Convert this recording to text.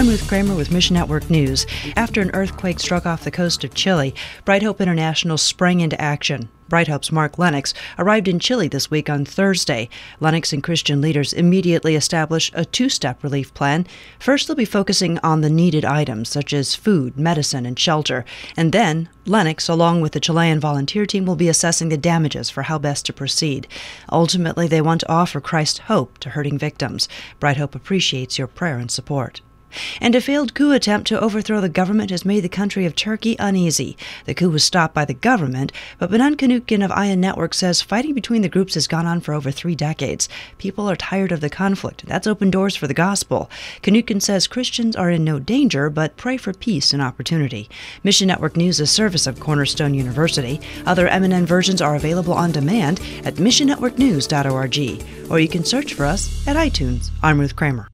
I'm Ruth Kramer with Mission Network News. After an earthquake struck off the coast of Chile, Bright Hope International sprang into action. Bright Hope's Mark Lennox arrived in Chile this week on Thursday. Lennox and Christian leaders immediately established a two-step relief plan. First, they'll be focusing on the needed items, such as food, medicine, and shelter. And then, Lennox, along with the Chilean volunteer team, will be assessing the damages for how best to proceed. Ultimately, they want to offer Christ's hope to hurting victims. Bright Hope appreciates your prayer and support. And a failed coup attempt to overthrow the government has made the country of Turkey uneasy. The coup was stopped by the government, but Benan Kanukin of Ayan Network says fighting between the groups has gone on for over 3 decades. People are tired of the conflict. That's opened doors for the gospel. Kanukin says Christians are in no danger, but pray for peace and opportunity. Mission Network News is a service of Cornerstone University. Other MNN versions are available on demand at missionnetworknews.org, or you can search for us at iTunes. I'm Ruth Kramer.